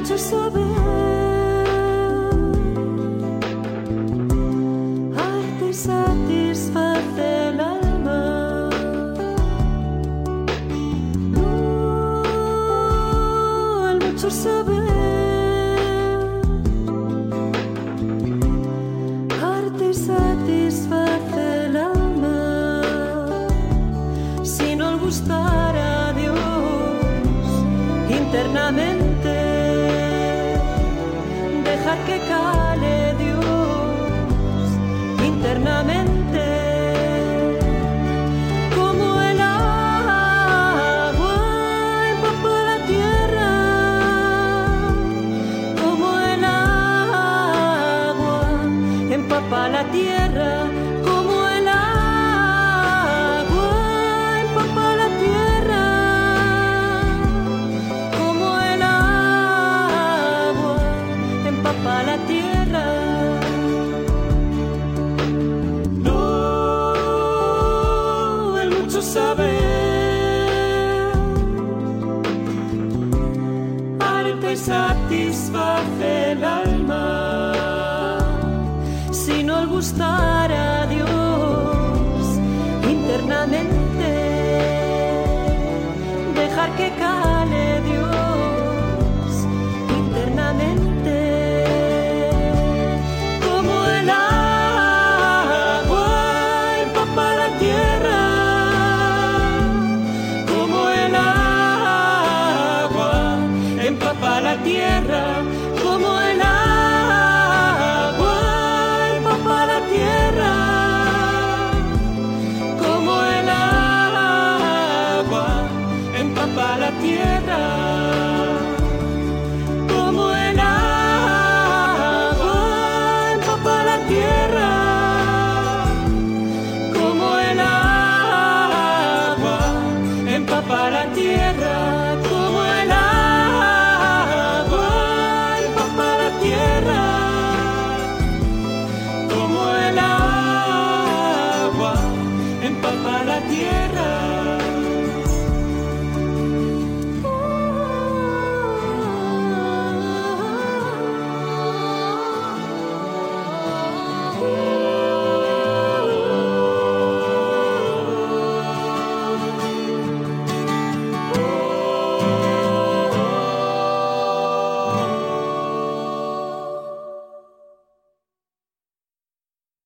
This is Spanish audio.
mucho saber, arte satisface el alma. El mucho saber, arte satisface el alma. Si no gustara a Dios internamente, dejar que cale Dios internamente, como el agua empapa la tierra, como el agua empapa la tierra, como el agua empapa la tierra, como el agua empapa la tierra. No, el mucho saber, arte satisface el alma. Si no gustara a Dios internamente, dejar que caiga